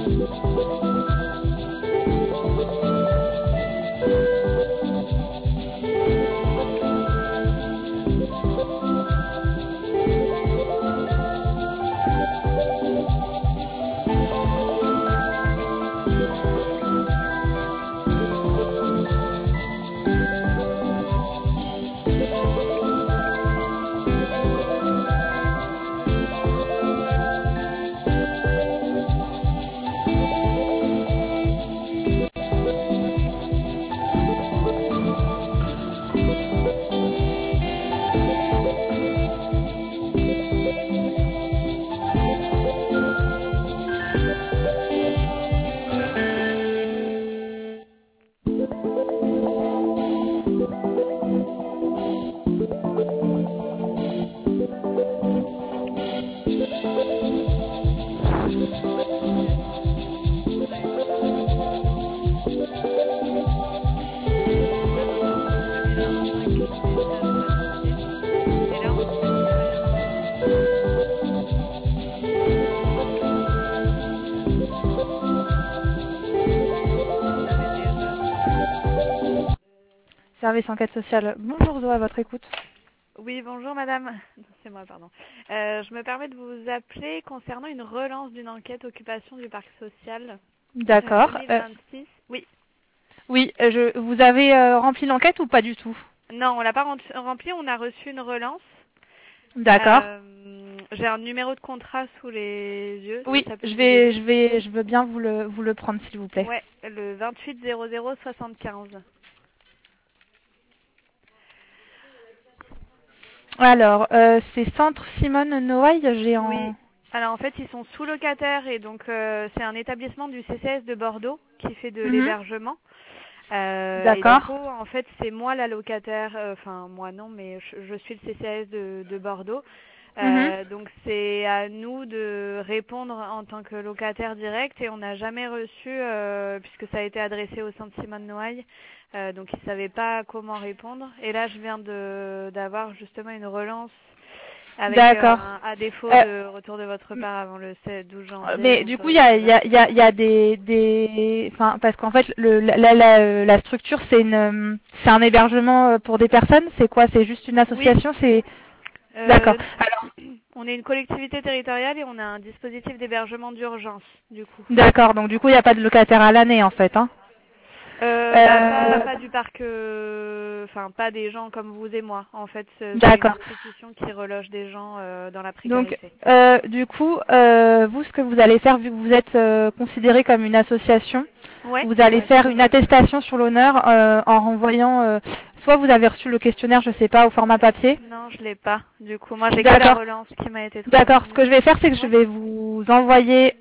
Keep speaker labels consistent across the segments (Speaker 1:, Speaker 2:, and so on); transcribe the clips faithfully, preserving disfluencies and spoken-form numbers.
Speaker 1: Service enquête sociale. Bonjour Zoé, à votre écoute.
Speaker 2: Oui, bonjour madame. C'est moi, pardon. Euh, je me permets de vous appeler concernant une relance d'une enquête occupation du parc social.
Speaker 1: D'accord.
Speaker 2: deux mille vingt-six. Euh, oui.
Speaker 1: Oui, je, vous avez euh, rempli l'enquête ou pas du tout?
Speaker 2: Non, on l'a pas rempli, on a reçu une relance.
Speaker 1: D'accord.
Speaker 2: Euh, J'ai un numéro de contrat sous les yeux.
Speaker 1: Oui, je vais, je vais, je veux bien vous le, vous le prendre s'il vous plaît.
Speaker 2: Ouais, le vingt-huit zéro zéro soixante-quinze.
Speaker 1: Alors, euh, c'est Centre Simone Noailles, j'ai en...
Speaker 2: Oui. Alors en fait, ils sont sous-locataires et donc euh, c'est un établissement du C C S de Bordeaux qui fait de
Speaker 1: Mhm.
Speaker 2: l'hébergement. Euh,
Speaker 1: D'accord.
Speaker 2: Et du coup, en fait, c'est moi la locataire, enfin euh, moi non, mais je, je suis le C C S de, de Bordeaux. Euh,
Speaker 1: Mhm.
Speaker 2: donc c'est à nous de répondre en tant que locataire direct et on n'a jamais reçu, euh, puisque ça a été adressé au Centre Simone Noailles, euh, donc ils ne savaient pas comment répondre. Et là, je viens de d'avoir justement une relance avec euh, un, à défaut
Speaker 1: euh,
Speaker 2: de retour de votre part avant le douze janvier.
Speaker 1: Mais du coup, il y a, y a, y a, y a des, des, enfin, parce qu'en fait, le, la, la, la structure, c'est une, c'est un hébergement pour des personnes. C'est quoi? C'est juste une association?
Speaker 2: Oui.
Speaker 1: C'est
Speaker 2: Euh,
Speaker 1: d'accord. Alors,
Speaker 2: on est une collectivité territoriale et on a un dispositif d'hébergement d'urgence, du coup.
Speaker 1: d'accord. Donc du coup, il n'y a pas de locataire à l'année, en fait, hein.
Speaker 2: Euh,
Speaker 1: Euh,
Speaker 2: bah, pas, pas du parc, euh, enfin pas des gens comme vous et moi. En fait, c'est une institution qui reloge des gens euh, dans la précarité.
Speaker 1: Donc, euh, du coup, euh, vous, ce que vous allez faire, vu que vous êtes euh, considéré comme une association,
Speaker 2: ouais,
Speaker 1: vous allez
Speaker 2: ouais.
Speaker 1: faire une attestation sur l'honneur euh, en renvoyant, euh, soit vous avez reçu le questionnaire, je sais pas, au format papier.
Speaker 2: Non, je l'ai pas. Du coup, moi, j'ai que la relance qui m'a été transmise.
Speaker 1: D'accord. Ce que je vais faire, c'est que je vais vous envoyer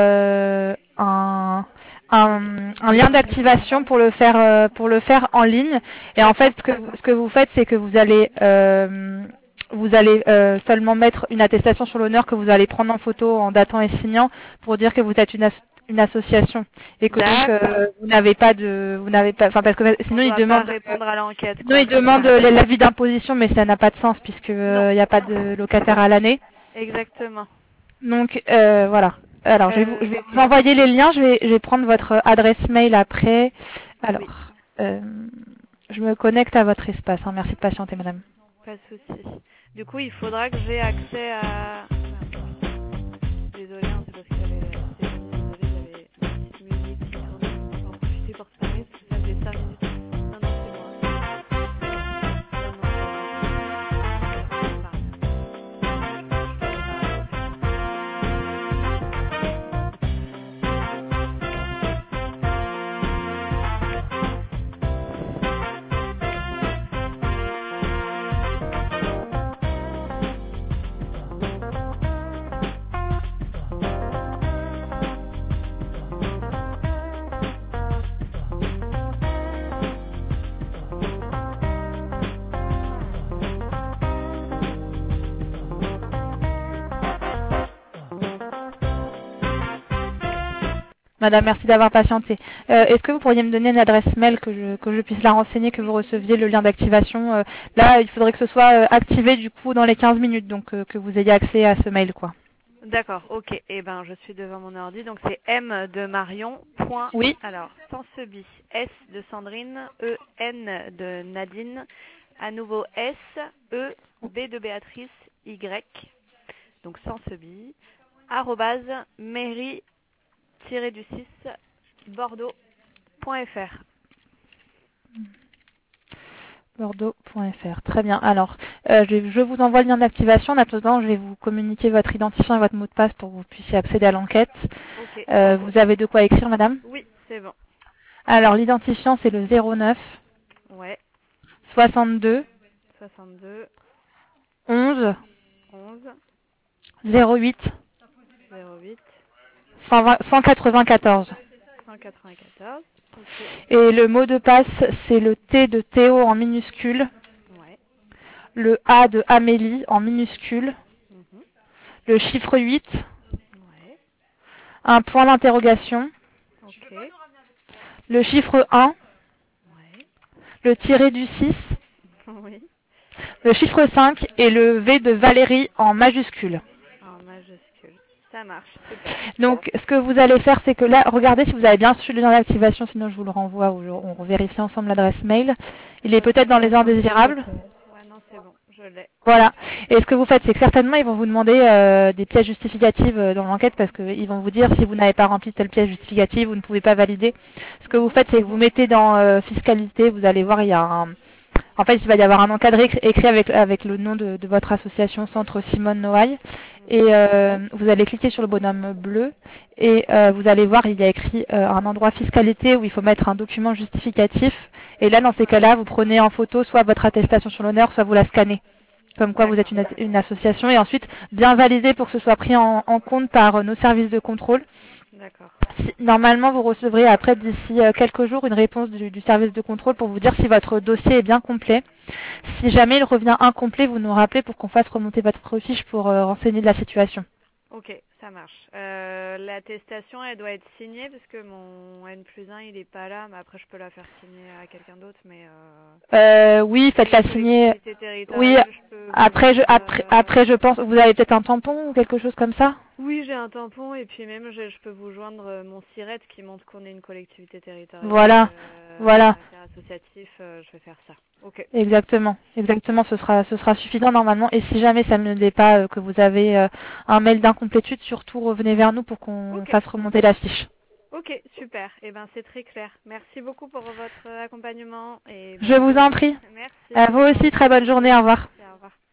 Speaker 1: euh, un Un, un lien d'activation pour le faire euh, pour le faire en ligne. Et en fait, ce que, ce que vous faites, c'est que vous allez euh, vous allez euh, seulement mettre une attestation sur l'honneur que vous allez prendre en photo en datant et signant pour dire que vous êtes une, as une association et que donc euh, vous n'avez pas de vous n'avez pas enfin parce que sinon ils demandent
Speaker 2: répondre à l'enquête.
Speaker 1: Sinon ils demandent l'avis d'imposition, mais ça n'a pas de sens puisque il euh, n'y a pas de locataire à l'année.
Speaker 2: Exactement.
Speaker 1: Donc euh, voilà. Alors, je vais, vous, je vais vous envoyer les liens. Je vais, je vais prendre votre adresse mail après. Alors, oui. euh, je me connecte à votre espace. Hein. Merci de patienter, madame.
Speaker 2: Pas de souci. Du coup, il faudra que j'ai accès à... Désolée, hein, c'est parce que j'avais... Désolée, j'avais une petite musique qui tournait. Je vais en profiter pour te parler, parce que ça faisait cinq minutes. Non, non, c'est bon.
Speaker 1: Madame, merci d'avoir patienté. Euh, Est-ce que vous pourriez me donner une adresse mail que je, que je puisse la renseigner, que vous receviez le lien d'activation euh, Là, il faudrait que ce soit euh, activé du coup dans les quinze minutes, donc euh, que vous ayez accès à ce mail, quoi.
Speaker 2: D'accord, ok. Eh ben, je suis devant mon ordi. Donc, c'est M de Marion. Point.
Speaker 1: Oui.
Speaker 2: Alors, sans ce bi. S de Sandrine. E, N de Nadine. À nouveau S, E, B de Béatrice, Y. Donc, sans ce bi. Arrobase, mairie-du-six, bordeaux.fr.
Speaker 1: Bordeaux.fr. Très bien. Alors, euh, je, je vous envoie le lien d'activation. En attendant, je vais vous communiquer votre identifiant et votre mot de passe pour que vous puissiez accéder à l'enquête.
Speaker 2: Ok.
Speaker 1: Euh, vous avez de quoi écrire, madame?
Speaker 2: Oui, c'est bon.
Speaker 1: Alors, l'identifiant, c'est le zéro neuf
Speaker 2: Ouais.
Speaker 1: soixante-deux
Speaker 2: soixante-deux,
Speaker 1: onze
Speaker 2: onze,
Speaker 1: zéro huit
Speaker 2: zéro huit,
Speaker 1: cent quatre-vingt-quatorze.
Speaker 2: cent quatre-vingt-quatorze. Ok.
Speaker 1: Et le mot de passe, c'est le T de Théo en minuscule,
Speaker 2: Ouais.
Speaker 1: le A de Amélie en minuscule,
Speaker 2: Mhm.
Speaker 1: le chiffre huit,
Speaker 2: Ouais.
Speaker 1: un point d'interrogation,
Speaker 2: Ok.
Speaker 1: le chiffre un,
Speaker 2: Ouais.
Speaker 1: le tiré du six,
Speaker 2: Oui.
Speaker 1: le chiffre cinq et le V de Valérie en majuscule.
Speaker 2: En majuscule. Ça marche. Super.
Speaker 1: Donc, ce que vous allez faire, c'est que là, regardez si vous avez bien reçu le lien d'activation, sinon je vous le renvoie ou je- on vérifie ensemble l'adresse mail. Il est peut-être dans les indésirables.
Speaker 2: Ouais, non, c'est bon. Je l'ai.
Speaker 1: Voilà. Et ce que vous faites, c'est que certainement, ils vont vous demander euh, des pièces justificatives euh, dans l'enquête parce qu'ils vont vous dire si vous n'avez pas rempli telle pièce justificative, vous ne pouvez pas valider. Ce que vous
Speaker 2: Mhm.
Speaker 1: faites, c'est que vous mettez dans euh, fiscalité, vous allez voir, il y a un... En fait, il va y avoir un encadré écrit écrit avec, avec le nom de, de votre association Centre Simone Noailles. Et
Speaker 2: Mhm.
Speaker 1: euh, vous allez cliquer sur le bonhomme bleu et euh, vous allez voir, il y a écrit euh, un endroit fiscalité où il faut mettre un document justificatif. Et là, dans ces cas-là, vous prenez en photo soit votre attestation sur l'honneur, soit vous la scannez comme quoi vous êtes
Speaker 2: D'accord.
Speaker 1: une, une association, et ensuite bien validé pour que ce soit pris en, en compte par euh, nos services de contrôle.
Speaker 2: D'accord.
Speaker 1: Si- normalement, vous recevrez après, d'ici euh, quelques jours, une réponse du, du service de contrôle pour vous dire si votre dossier est bien complet. Si jamais il revient incomplet, vous nous rappelez pour qu'on fasse remonter votre fiche pour euh, renseigner de la situation.
Speaker 2: Ok, ça marche. Euh, L'attestation, elle doit être signée parce que mon N plus un, il est pas là, mais après je peux la faire signer à quelqu'un d'autre, mais euh,
Speaker 1: Euh, oui,
Speaker 2: comme
Speaker 1: faites-la
Speaker 2: une
Speaker 1: signer.
Speaker 2: collectivité
Speaker 1: Oui,
Speaker 2: territoriale, je peux vous
Speaker 1: après, je,
Speaker 2: mettre...
Speaker 1: après,
Speaker 2: euh,
Speaker 1: après, je pense, vous avez peut-être un tampon ou quelque chose comme ça?
Speaker 2: Oui, j'ai un tampon et puis même je, je peux vous joindre euh, mon SIRET qui montre qu'on est une collectivité territoriale
Speaker 1: Voilà,
Speaker 2: euh, à
Speaker 1: voilà.
Speaker 2: caractère associatif. Euh, je vais faire ça. Ok.
Speaker 1: Exactement, exactement, ce sera, ce sera suffisant normalement. Et si jamais ça ne l'est pas, euh, que vous avez euh, un mail d'incomplétude, surtout revenez vers nous pour qu'on
Speaker 2: Ok.
Speaker 1: fasse remonter la fiche.
Speaker 2: Ok, super. Eh ben c'est très clair. Merci beaucoup pour votre accompagnement et
Speaker 1: Je
Speaker 2: bonne
Speaker 1: vous en
Speaker 2: journée.
Speaker 1: prie. À
Speaker 2: Merci.
Speaker 1: vous
Speaker 2: Au
Speaker 1: aussi, très
Speaker 2: revoir.
Speaker 1: bonne journée, au revoir.
Speaker 2: Merci, au revoir.